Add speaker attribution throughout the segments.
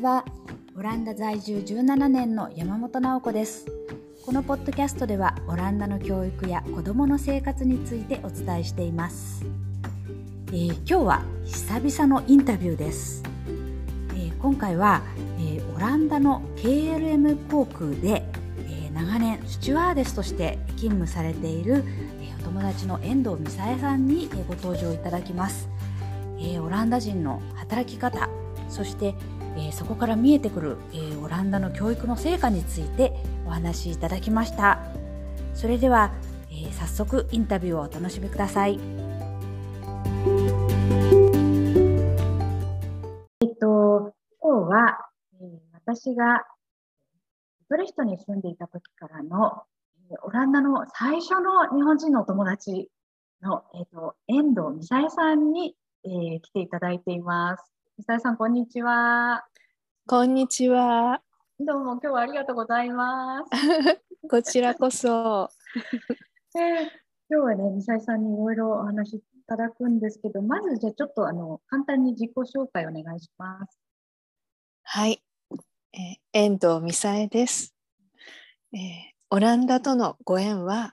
Speaker 1: は。オランダ在住17年の山本直子です。このポッドキャストではオランダの教育や子どもの生活についてお伝えしています。今日は久々のインタビューです。今回は、オランダの KLM 航空で、長年スチュワーデスとして勤務されている、お友達の遠藤美沙恵さんに、ご登場いただきます。オランダ人の働き方、そして、そこから見えてくる、オランダの教育の成果についてお話しいただきました。それでは、早速インタビューをお楽しみください。今日は、私がブレヒトに住んでいた時からの、オランダの最初の日本人のお友達の、遠藤美沙恵さんに、来ていただいています。美沙恵さん、こんにちは。
Speaker 2: こんにちは。
Speaker 1: どうも今日はありがとうございます。
Speaker 2: こちらこそ。
Speaker 1: 今日はね、美沙恵さんにいろいろお話しいただくんですけど、まずじゃあちょっと簡単に自己紹介お願いします。
Speaker 2: はい、遠藤美沙恵です。オランダとのご縁は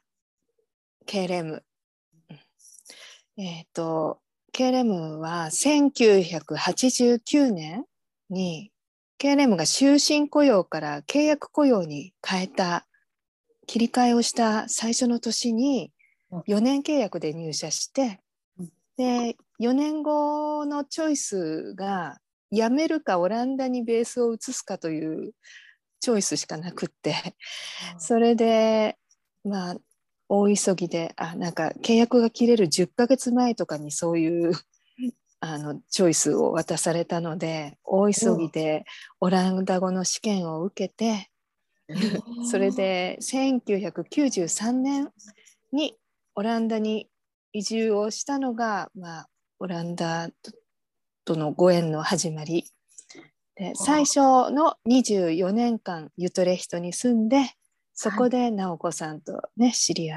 Speaker 2: KLM。KLM は1989年に KLM が終身雇用から契約雇用に変えた切り替えをした最初の年に4年契約で入社して、で4年後のチョイスが辞めるかオランダにベースを移すかというチョイスしかなくって、それで大急ぎでなんか契約が切れる10ヶ月前とかにそういうチョイスを渡されたので、大急ぎでオランダ語の試験を受けて、それで1993年にオランダに移住をしたのが、オランダとのご縁の始まりで、最初の24年間ユトレヒトに住んで、そこで直子さんとね知り合って、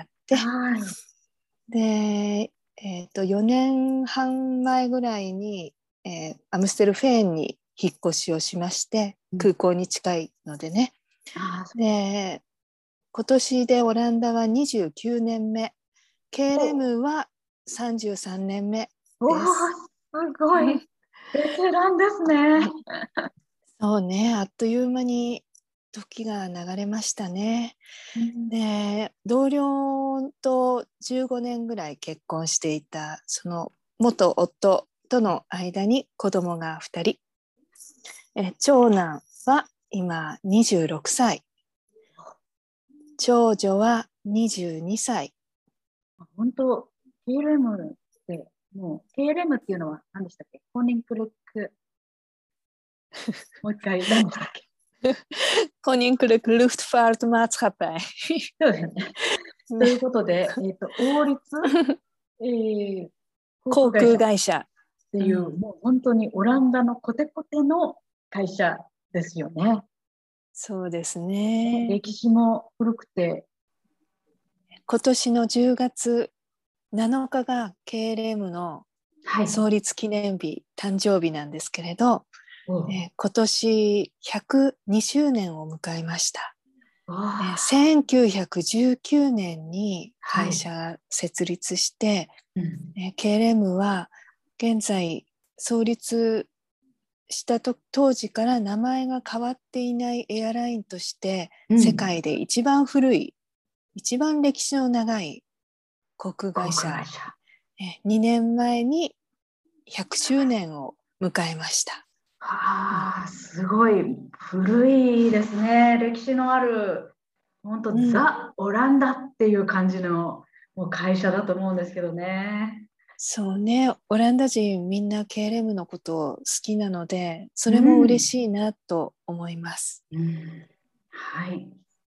Speaker 2: で、4年半前ぐらいに、アムステルフェーンに引っ越しをしまして、空港に近いのでね、で今年でオランダは29年目、KLM は33年目です。
Speaker 1: すごいベテランですね。
Speaker 2: そうね、あっという間に時が流れましたね。で、同僚と15年ぐらい結婚していたその元夫との間に子供が2人、長男は今26歳、長女は22歳。
Speaker 1: 本当 KLM ってもう KLM っていうのは何でしたっけ？コーニンクルックもう一回何でしたっけ？
Speaker 2: Koninklijke Luchtvaartmaatschappij。
Speaker 1: そうですね。ということで、王立、
Speaker 2: 航空会社
Speaker 1: っていう、もう本当にオランダのコテコテの会社ですよね。
Speaker 2: そうですね。
Speaker 1: 歴史も古くて。
Speaker 2: 今年の10月7日が KLM の創立記念日、誕生日なんですけれど、今年102周年を迎えました。1919年に会社設立して、KLM は現在創立した当時から名前が変わっていないエアラインとして世界で一番古い、一番歴史の長い航空会社。2年前に100周年を迎えました。
Speaker 1: すごい古いですね。歴史のある本当、ザ・オランダっていう感じのもう会社だと思うんですけどね。
Speaker 2: そうね、オランダ人みんな KLM のことを好きなので、それも嬉しいなと思います。
Speaker 1: はい。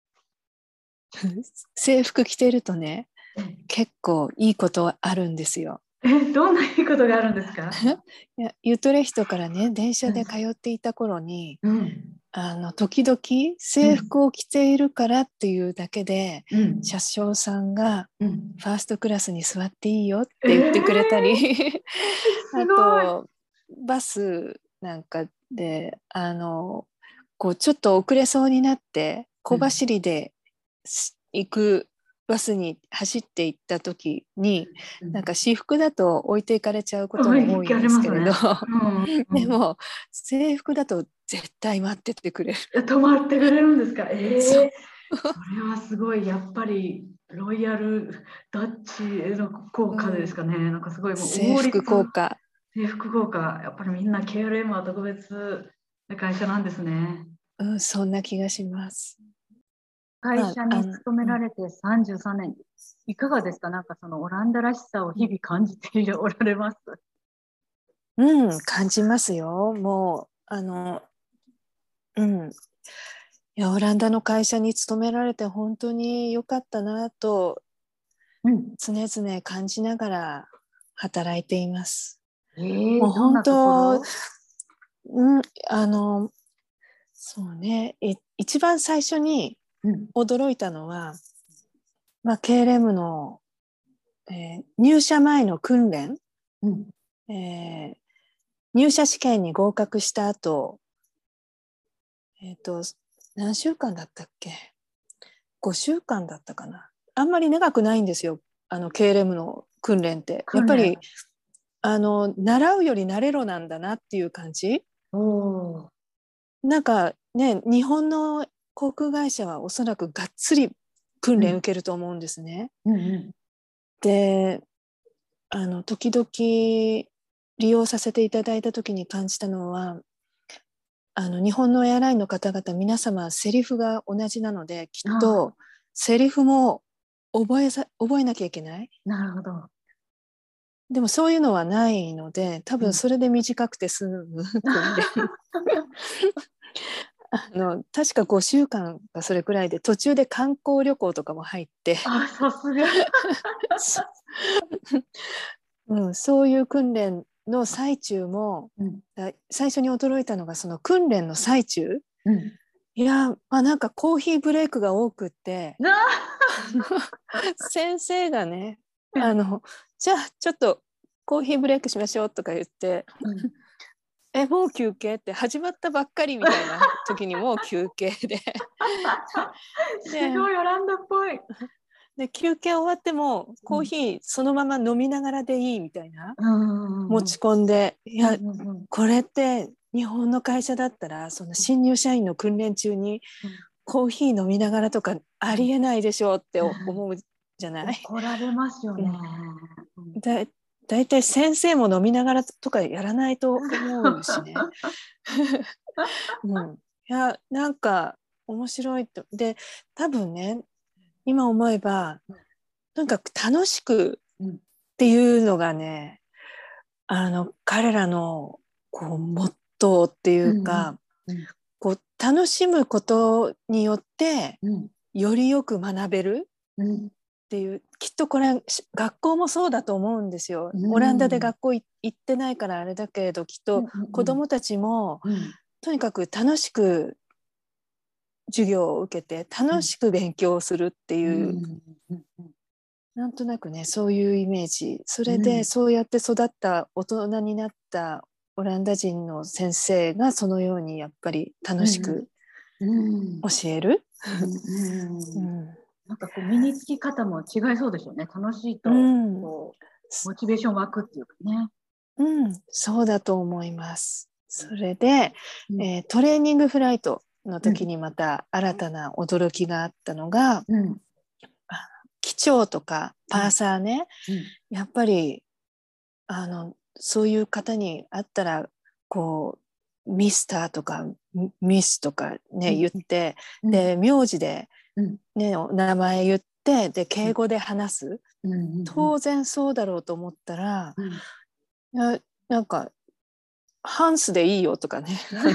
Speaker 2: 制服着てるとね、結構いいことあるんですよ。
Speaker 1: どんないいことがあるんですか？
Speaker 2: ユトレヒトからね、電車で通っていた頃に、時々制服を着ているからっていうだけで、車掌さんがファーストクラスに座っていいよって言ってくれたり、あとバスなんかでこうちょっと遅れそうになって小走りで行くバスに走って行った時に、なんか私服だと置いていかれちゃうことも多いんですけれど、でも制服だと絶対待っててくれる。
Speaker 1: 泊まってくれるんですか？
Speaker 2: そう。
Speaker 1: それはすごい。やっぱりロイヤルダッチの効果ですかね。なんかすごいもう王立
Speaker 2: 制服効果。
Speaker 1: 制服効果。やっぱりみんな KLM は特別な会社なんですね。
Speaker 2: そんな気がします。
Speaker 1: 会社に勤められて33年、いかがですか？なんかそのオランダらしさを日々感じておられます？
Speaker 2: 感じますよ。もういや、オランダの会社に勤められて本当に良かったなと常々感じながら働いています。もう本
Speaker 1: どんなところ？
Speaker 2: そうね、一番最初に驚いたのは、KLM の、入社前の訓練、入社試験に合格した後、何週間だったっけ？5週間だったかな。あんまり長くないんですよ、KLM の訓練って。やっぱり習うより慣れろなんだなっていう感じ。なんかね、日本の航空会社はおそらくがっつり訓練受けると思うんですね。で、時々利用させていただいた時に感じたのは、日本のエアラインの方々皆様セリフが同じなので、きっとセリフも覚えなきゃいけない。
Speaker 1: なるほど。
Speaker 2: でもそういうのはないので、多分それで短くて済む訓練。確か5週間かそれくらいで、途中で観光旅行とかも入って、
Speaker 1: さすが。
Speaker 2: そういう訓練の最中も、最初に驚いたのがその訓練の最中、いや、なんかコーヒーブレイクが多くって先生がね、じゃあちょっとコーヒーブレイクしましょうとか言って、もう休憩って始まったばっかりみたいな時にもう休憩です
Speaker 1: ごいオランダっぽい。
Speaker 2: で休憩終わってもコーヒーそのまま飲みながらでいいみたいな、持ち込んで、いや、これって日本の会社だったらその新入社員の訓練中にコーヒー飲みながらとかありえないでしょうって思うじゃない？
Speaker 1: 怒られますよね。
Speaker 2: だいたい先生も飲みながらとかやらないと思うしね。いや、なんか面白いと。で、多分ね、今思えばとにかく楽しくっていうのがね、彼らのこうモットーっていうか、こう楽しむことによってよりよく学べるっていう、きっとこれ学校もそうだと思うんですよ。オランダで学校行ってないからあれだけれど、きっと子どもたちもとにかく楽しく授業を受けて楽しく勉強するっていう、なんとなくね、そういうイメージ。それでそうやって育った大人になったオランダ人の先生がそのようにやっぱり楽しく教える。
Speaker 1: なんかこう身につき方も違いそうでしょうね。楽しいとこうモチベーション湧くっていうかね。
Speaker 2: そうだと思います。それで、トレーニングフライトの時にまた新たな驚きがあったのが、機長とかパーサーね、やっぱりそういう方に会ったらこうミスターとかミスとかね言って、で名字で、ね、名前言ってで敬語で話す、当然そうだろうと思ったら、なんかハンスでいいよとかね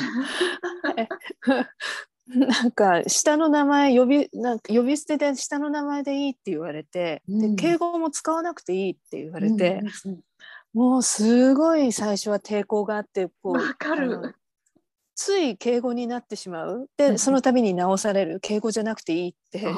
Speaker 2: なんか下の名前なんか呼び捨てで下の名前でいいって言われて、で敬語も使わなくていいって言われて、もうすごい最初は抵抗があって、こうつい敬語になってしまう。でその度に直される、敬語じゃなくていいってで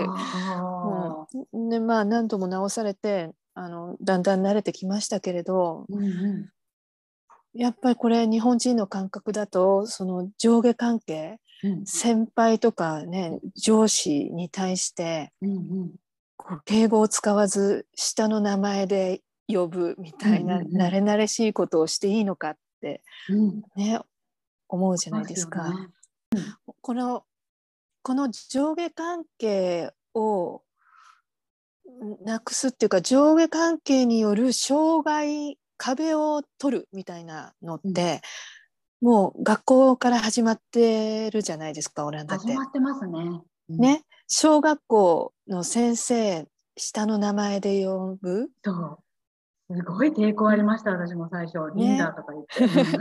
Speaker 2: 何度も直されてだんだん慣れてきましたけれど、 やっぱりこれ日本人の感覚だとその上下関係、先輩とかね上司に対してこう敬語を使わず下の名前で呼ぶみたいな慣れ慣れしいことをしていいのかってね、思うじゃないですか。この上下関係をなくすっていうか、上下関係による障害壁を取るみたいなのって、もう学校から始まってるじゃないですか、オランダって。
Speaker 1: 始まってますね。
Speaker 2: ね、小学校の先生下の名前で呼ぶ。
Speaker 1: そう、すごい抵抗ありました、私も最初、リンダとか言って。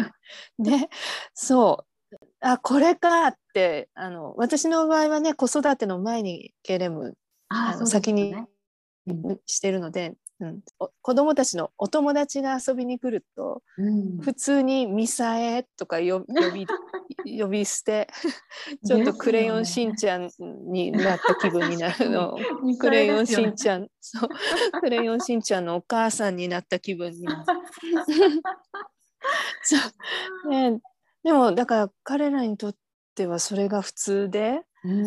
Speaker 2: ね、そう。これかって、私の場合はね、子育ての前にケレム先にしてるので、子供たちのお友達が遊びに来ると、普通にミサエとか呼び捨てちょっとクレヨンしんちゃんになった気分になるの。クレヨンしんちゃん、そう、クレヨンしんちゃんのお母さんになった気分になる。そうね、でもだから彼らにとってはそれが普通で、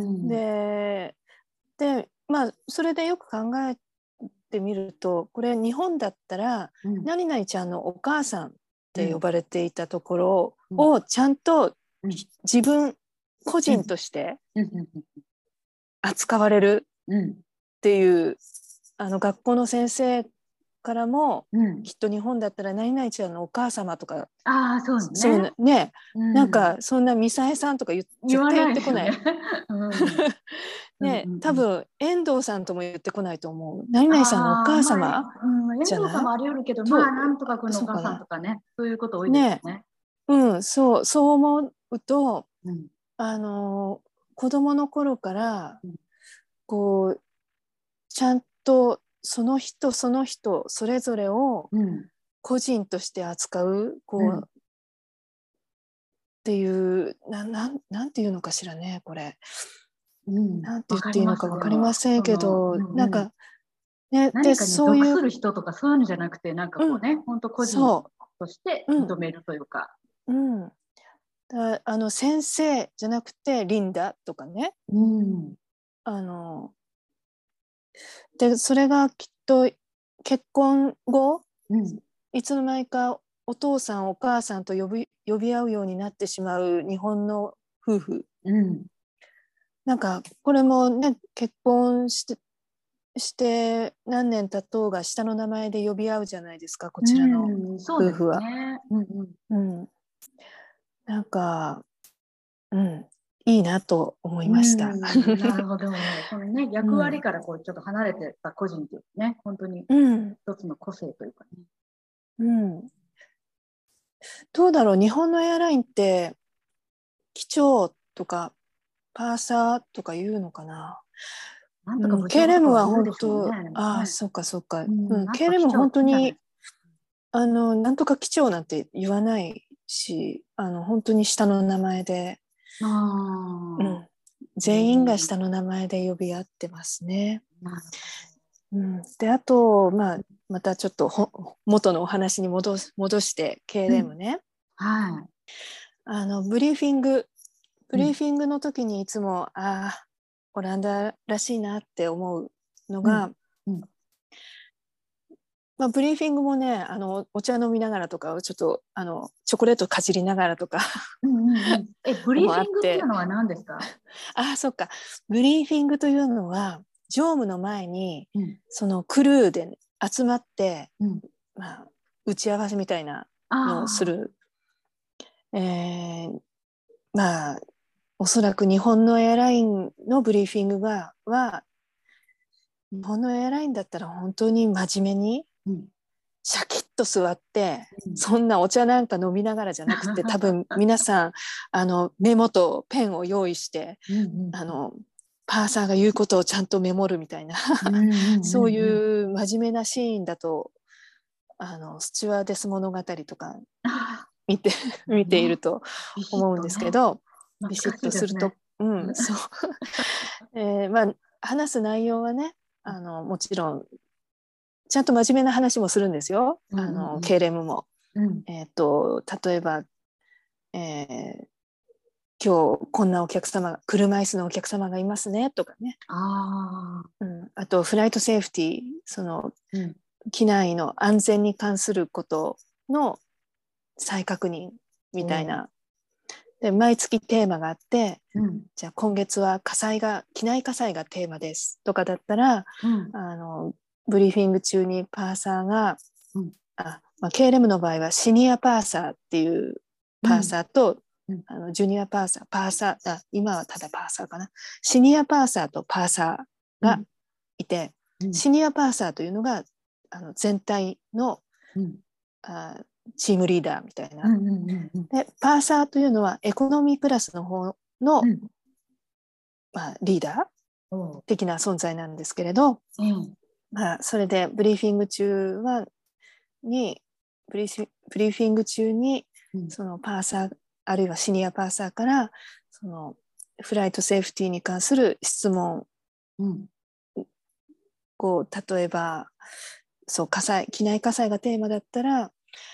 Speaker 2: でまあそれでよく考えてみると、これ日本だったら、何々ちゃんのお母さんって呼ばれていたところをちゃんと自分個人として扱われるっていう、学校の先生からも、きっと日本だったら何々ちゃんのお母様とか、そうね、なんかそんなミサエさんとか絶対言ってこない。ね、多分遠藤さんとも言ってこないと思う。何々さんのお母様じゃない？
Speaker 1: 遠藤さんもあり得るけど、まあなんとかくんのお母さんとかね、そういうこと多いですね。
Speaker 2: そう思うと、子供の頃からこうちゃんとその人その人それぞれを個人として扱う、っていうなんていうのかしらね、これ。なんて言っていいのか分かりませんけど、なんかね、
Speaker 1: でそういう属する人とかそういうのじゃなくて、なんかこうね、本当個人として認めるというか。
Speaker 2: 先生じゃなくてリンダとかね。でそれがきっと結婚後、いつの間にかお父さんお母さんと呼び合うようになってしまう日本の夫婦、なんかこれもね、結婚して何年経とうが下の名前で呼び合うじゃないですか、こちらの夫婦は。なんか、いいなと思いました。
Speaker 1: なるほど。このね、役割からこうちょっと離れてた個人っていうね、本当に一つの個性というかね。
Speaker 2: どうだろう、日本のエアラインって機長とかパーサーとか言うのかな。KLM は本当、そうかそうか。KLM は本当になんとか機長なんて言わないし、本当に下の名前で、全員が下の名前で呼び合ってますね。であと、またちょっと元のお話に戻して KLM ね、ブリーフィングの時にいつもオランダらしいなって思うのが、ブリーフィングもね、お茶飲みながらとか、ちょっとチョコレートかじりながらとか
Speaker 1: ブリーフィングっていうのは何ですか？
Speaker 2: そっか。ブリーフィングというのは乗務の前に、そのクルーで集まって、打ち合わせみたいなのをする。おそらく日本のエアラインのブリーフィングは日本のエアラインだったら本当に真面目にシャキッと座って、そんなお茶なんか飲みながらじゃなくて、多分皆さんメモとペンを用意して、パーサーが言うことをちゃんとメモるみたいなそういう真面目なシーンだとスチュワーデス物語とか見ていると思うんですけど、ビシッとすると、そう話す内容はね、もちろんちゃんと真面目な話もするんですよ、KLM も。 例えば、今日こんなお客様、車椅子のお客様がいますねとかね。あとフライトセーフティー、その、機内の安全に関することの再確認みたいな。で毎月テーマがあって、じゃあ今月は機内火災がテーマですとかだったら、ブリーフィング中にパーサーが、KLM の場合はシニアパーサーっていうパーサーと、ジュニアパーサー、今はただパーサーかな。シニアパーサーとパーサーがいて、シニアパーサーというのが全体の、チームリーダーみたいな。でパーサーというのはエコノミークラスの方の、リーダー的な存在なんですけれど、それでブリーフィング中にそのパーサーあるいはシニアパーサーからそのフライトセーフティーに関する質問、例えば機内火災がテーマだったら、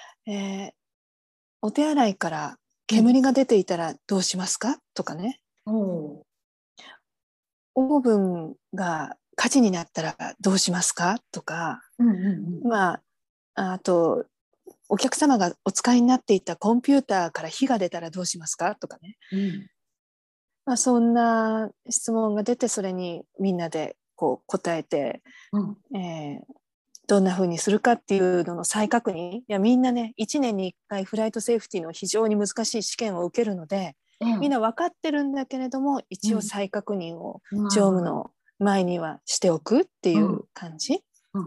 Speaker 2: お手洗いから煙が出ていたらどうしますかとかね、オーブンが火事になったらどうしますかとか、あとお客様がお使いになっていたコンピューターから火が出たらどうしますかとかね、そんな質問が出て、それにみんなで答えて、どんな風にするかっていうのの再確認。いやみんなね、1年に1回フライトセーフティーの非常に難しい試験を受けるので、みんな分かってるんだけれども一応再確認を乗務の前にはしておくっていう感じ。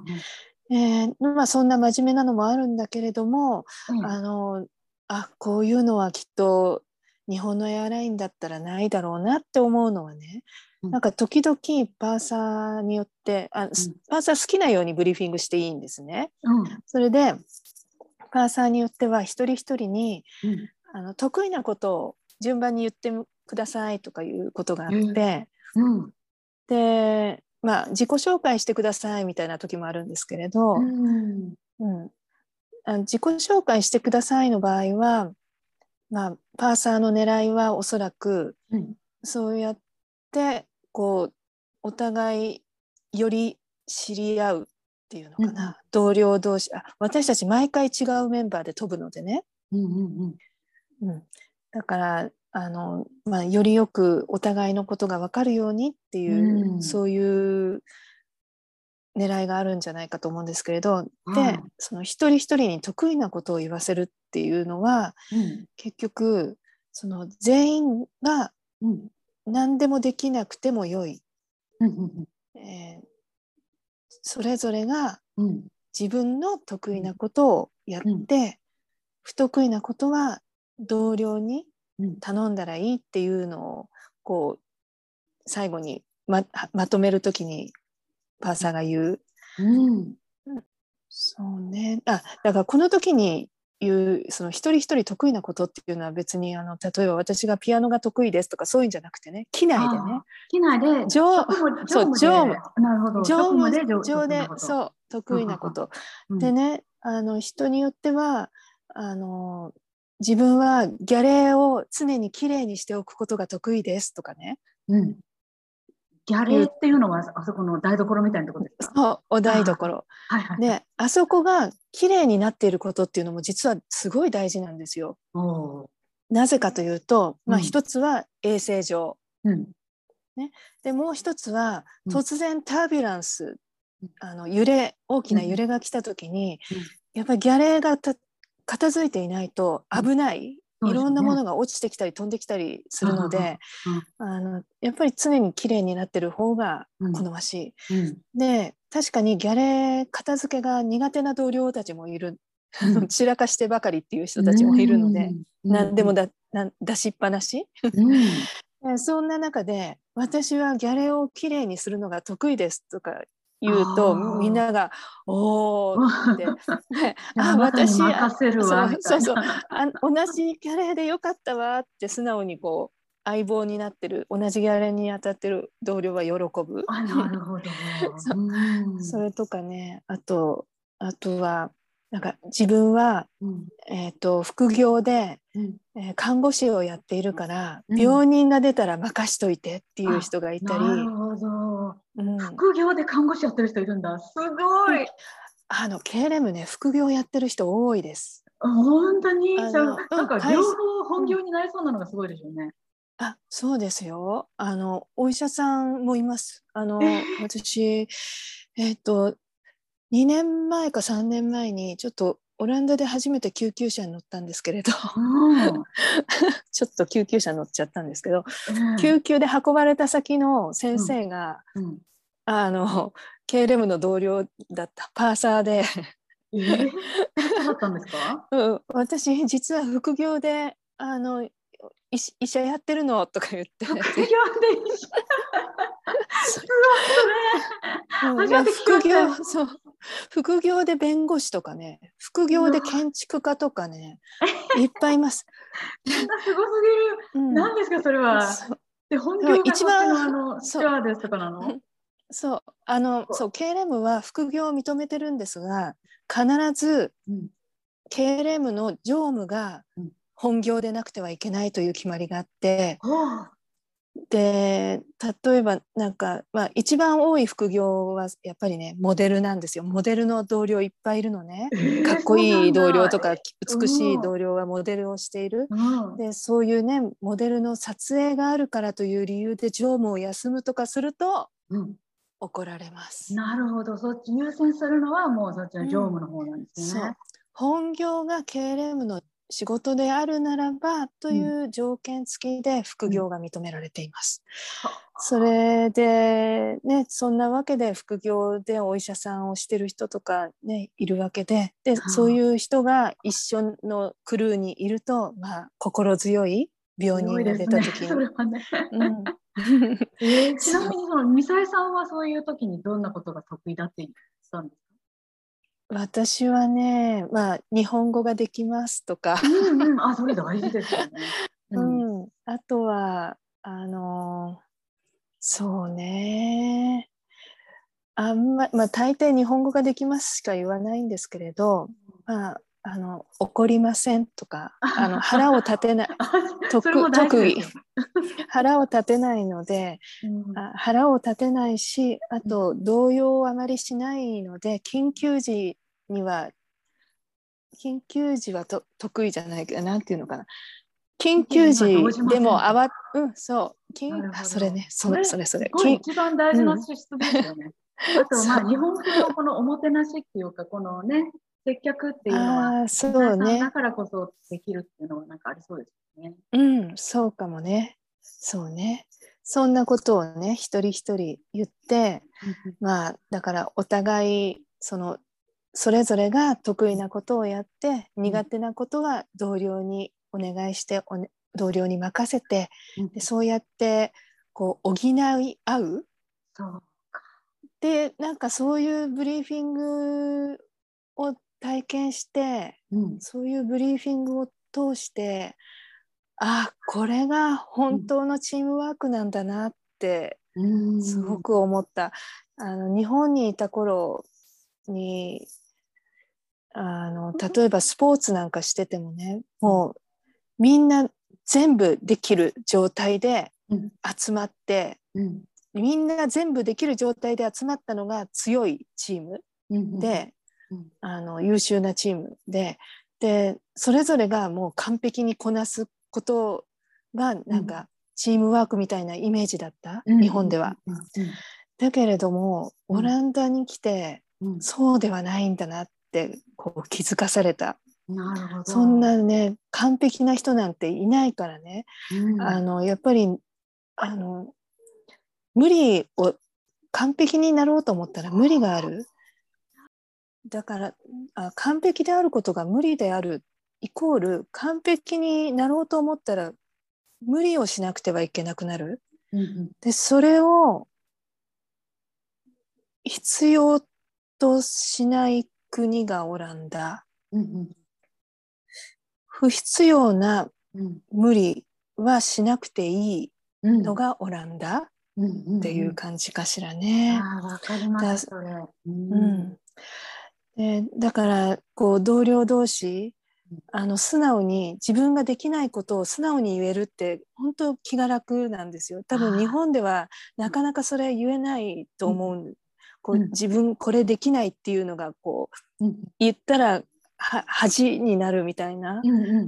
Speaker 2: そんな真面目なのもあるんだけれども、こういうのはきっと日本のエアラインだったらないだろうなって思うのはね、なんか時々パーサーによってパーサー好きなようにブリーフィングしていいんですね。それでパーサーによっては一人一人に、得意なことを順番に言ってくださいとかいうことがあって、で自己紹介してくださいみたいな時もあるんですけれど、自己紹介してくださいの場合は、パーサーの狙いはおそらく、そうやってお互いより知り合うっていうのかな、同僚同士、私たち毎回違うメンバーで飛ぶのでね、だからよりよくお互いのことが分かるようにっていう、そういう狙いがあるんじゃないかと思うんですけれど、でその一人一人に得意なことを言わせるっていうのは、結局その全員が何でもできなくてもよい、それぞれが自分の得意なことをやって、不得意なことは同僚に頼んだらいいっていうのを最後に まとめるときにパーサーが言う、そうね、だからこの時に言うその一人一人得意なことっていうのは別に例えば私がピアノが得意ですとかそういうんじゃなくてね、機内でね、
Speaker 1: 機内で乗務
Speaker 2: でそう得意なことでね、人によっては自分はギャレーを常にきれいにしておくことが得意ですとかね、
Speaker 1: ギャレーっていうのはあそこの台所みたいなところですか？
Speaker 2: そう、お台所。で、あそこがきれいになっていることっていうのも実はすごい大事なんですよ。なぜかというと、一つは衛生上、でもう一つは突然タービュランス、大きな揺れが来た時に、やっぱりギャレーが片付いていないと危ない、いろんなものが落ちてきたり飛んできたりするので、やっぱり常にきれいになってる方が好ましい。で、確かにギャレー片付けが苦手な同僚たちもいる。散らかしてばかりっていう人たちもいるので、何でも出しっぱなし。そんな中で私はギャレーをきれいにするのが得意ですとか言うと、みんながおーって私同じギャレーでよかったわって素直に相棒になってる、同じギャレーに当たってる同僚は喜ぶ。
Speaker 1: なるほど。
Speaker 2: それとかね、あとはなんか自分は、
Speaker 1: うん
Speaker 2: 副業で、
Speaker 1: うん
Speaker 2: 看護師をやっているから
Speaker 1: うん。
Speaker 2: 病人が出たら任しといてっていう
Speaker 1: あ、
Speaker 2: 人がいた
Speaker 1: なる
Speaker 2: り、
Speaker 1: ほど。
Speaker 2: うん、
Speaker 1: 副業で看護師やってる人いるんだ。すご
Speaker 2: うん、
Speaker 1: い。
Speaker 2: KLM ね、副業やってる人多いです。
Speaker 1: 本当に、じゃあ、なんか両方
Speaker 2: うん、
Speaker 1: 本業になりそうなのがすごいでしょうね。
Speaker 2: そうですよ。お医者さんもいます。私、2年前か3年前にちょっとオランダで初めて救急車に乗ったんですけれど、
Speaker 1: うん。
Speaker 2: ちょっと救急車乗っちゃったんですけど、
Speaker 1: ええ。
Speaker 2: 救急で運ばれた先の先
Speaker 1: うん。
Speaker 2: 生が、
Speaker 1: うん。
Speaker 2: あの、KLM の同僚だったパーサーで、
Speaker 1: ええ、先生だったんですか？
Speaker 2: うん、私実は副業で医者やってるのとか言ってで、
Speaker 1: 副業で一緒。
Speaker 2: そ
Speaker 1: うわ、それ、
Speaker 2: うん、いや
Speaker 1: 初めて聞きましたよ。
Speaker 2: 副業で弁護士とかね、副業で
Speaker 1: うわ、
Speaker 2: 建築家とかね、いっぱいいます。
Speaker 1: みんなすごすぎる。
Speaker 2: うん、
Speaker 1: 何ですか、それは。
Speaker 2: そう
Speaker 1: で、本
Speaker 2: でも
Speaker 1: 業がそっち
Speaker 2: 一番、
Speaker 1: のスチュ
Speaker 2: そう
Speaker 1: ワーデスとかなの？
Speaker 2: KLM は副業を認めてるんですが、必ず
Speaker 1: うん。
Speaker 2: KLM の常務が
Speaker 1: うん。
Speaker 2: 本業でなくてはいけないという決まりがあって、
Speaker 1: ほう。
Speaker 2: で、例えばなんか、一番多い副業はやっぱりね、モデルなんですよ。モデルの同僚いっぱいいるのね。かっこ
Speaker 1: そうな
Speaker 2: いい
Speaker 1: んだ。
Speaker 2: 同僚とか
Speaker 1: う
Speaker 2: 美しい
Speaker 1: ん。
Speaker 2: 同僚がモデルをしている。
Speaker 1: うん。
Speaker 2: で、そういうね、モデルの撮影があるからという理由で常務を休むとかすると
Speaker 1: うん。
Speaker 2: 怒られます。
Speaker 1: なるほど。そっち優先するのはもうそっちの常
Speaker 2: うん、
Speaker 1: 務の方なんですね。
Speaker 2: そう。本業が KLM の仕事であるならばとい
Speaker 1: うん。
Speaker 2: う条件付きで副
Speaker 1: うん。
Speaker 2: 業が認められています。そ
Speaker 1: は
Speaker 2: れでね、そんなわけで副業でお医者さんをしてる人とかね、いるわけで、そう
Speaker 1: あ。
Speaker 2: いう人が一緒のクルーにいると、心強い病
Speaker 1: 強
Speaker 2: 人が出た
Speaker 1: いですね。そ
Speaker 2: 時に、
Speaker 1: れはね。
Speaker 2: うん。
Speaker 1: ちな
Speaker 2: そう。
Speaker 1: みにミサイさんはそういう時にどんなことが得意だって言ったんですか？
Speaker 2: 私はね、日本語ができますとか、
Speaker 1: うんうん。あ、それ大事ですよね。うん。
Speaker 2: うん。あとは、そうね。大抵日本語ができますしか言わないんですけれど、怒りませんとか、腹を立てない、
Speaker 1: あ、それも大事
Speaker 2: 特技、
Speaker 1: ですよ。
Speaker 2: 腹を立てないので、
Speaker 1: うん。
Speaker 2: 腹を立てないし、あ
Speaker 1: うん。
Speaker 2: と動揺をあまりしないので、には、緊急時は得意じゃないけど、なんていうのかな。緊
Speaker 1: 育児
Speaker 2: 急
Speaker 1: には動じま
Speaker 2: 時で
Speaker 1: せんと。
Speaker 2: もうん、そう、
Speaker 1: なるほど。
Speaker 2: それね、
Speaker 1: それ、
Speaker 2: それ、
Speaker 1: すごい一番大事な
Speaker 2: うん、
Speaker 1: 資質ですよね。あと、
Speaker 2: そう。
Speaker 1: 日本風のこのおもてなしっていうか、このね、接客っていうのは、ミサイさんだ
Speaker 2: そうね。
Speaker 1: からこそできるっていうのはなんかありそうですよね。
Speaker 2: うん、そうかもね。そうね。そんなことをね、一人一人言って、
Speaker 1: うんうん
Speaker 2: だからお互い、それぞれが得意なことをやって、
Speaker 1: うん
Speaker 2: 苦手なことは同僚にお願いして、同僚に任せて、
Speaker 1: うん。
Speaker 2: でそうやって、こう、補い合う。
Speaker 1: そう。
Speaker 2: で、なんかそういうブリーフィングを体験して、
Speaker 1: うん。
Speaker 2: そういうブリーフィングを通して、これが本
Speaker 1: うん。
Speaker 2: 当のチームワークなんだなって
Speaker 1: うん。
Speaker 2: すごく思った。日本にいた頃に、例えばスポーツなんかしててもね、
Speaker 1: うん。
Speaker 2: もうみんな全部できる状態で
Speaker 1: うん。
Speaker 2: 集まって、
Speaker 1: うん。
Speaker 2: みんな全部できる状態で集まったのが強いチーム
Speaker 1: うん。
Speaker 2: で、
Speaker 1: うん。
Speaker 2: 優秀なチームで、それぞれがもう完璧にこなすことが
Speaker 1: うん。
Speaker 2: なんかチームワークみたいなイメージだった、
Speaker 1: うん。
Speaker 2: 日本では。
Speaker 1: うん。うん。
Speaker 2: だけれども、オ
Speaker 1: うん。
Speaker 2: ランダに来て、
Speaker 1: うん。
Speaker 2: そうではないんだなってこう気づかされた。
Speaker 1: なるほ
Speaker 2: そん
Speaker 1: ど。
Speaker 2: なね、完璧な人なんていないからね。
Speaker 1: うん。
Speaker 2: やっぱり、あの、無理を、完璧になろうと思ったら無理がある。だから完璧であることが無理であるイコール完璧になろうと思ったら無理をしなくてはいけなくなる。
Speaker 1: うん。
Speaker 2: で、それを必要としない国がオランダ。
Speaker 1: うん。
Speaker 2: 不必要な
Speaker 1: うん。
Speaker 2: 無理はしなくていい
Speaker 1: うん。
Speaker 2: のがオランダっ
Speaker 1: うん。うん。
Speaker 2: ていう感じかしらね。
Speaker 1: ああ、わかりま
Speaker 2: だ、
Speaker 1: す、それ。う
Speaker 2: う
Speaker 1: ん。
Speaker 2: ん。 だからこう同僚同士素直に自分ができないことを素直に言えるって本当気が楽なんですよ。多分日本ではなかなかそれ言えないと思う。自分これできないっていうのがこう、言ったら恥になるみたいな、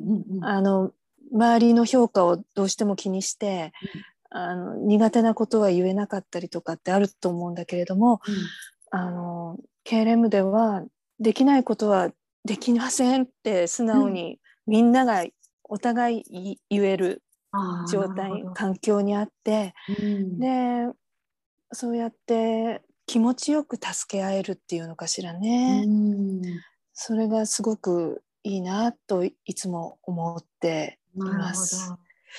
Speaker 2: 周りの評価をどうしても気にして、苦手なことは言えなかったりとかってあると思うんだけれども、KLM ではできないことはできませんって素直にみんながお互い言える状態、環境にあって、でそうやって気持ちよく助け合えるっていうのかしらね。それがすごくいいなといつも思っています。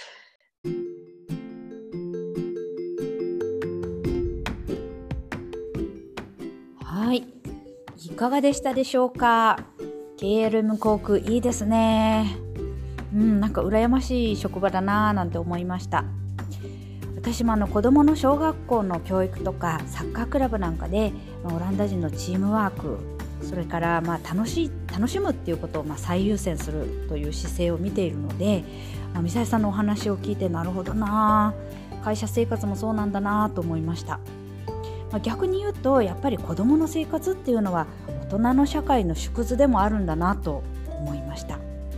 Speaker 1: はい、いかがでしたでしょうか。 KLM 航空いいですね。なんか羨ましい職場だななんて思いました。私も子どもの小学校の教育とかサッカークラブなんかで、オランダ人のチームワーク、それから楽しむっていうことを最優先するという姿勢を見ているので、ミサエさんのお話を聞いて、なるほどな、会社生活もそうなんだなと思いました。逆に言うと、やっぱり子どもの生活っていうのは大人の社会の縮図でもあるんだなと思いました。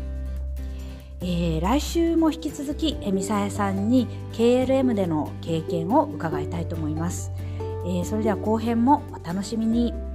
Speaker 1: 来週も引き続きミサエさんに KLM での経験を伺いたいと思います。それでは後編もお楽しみに。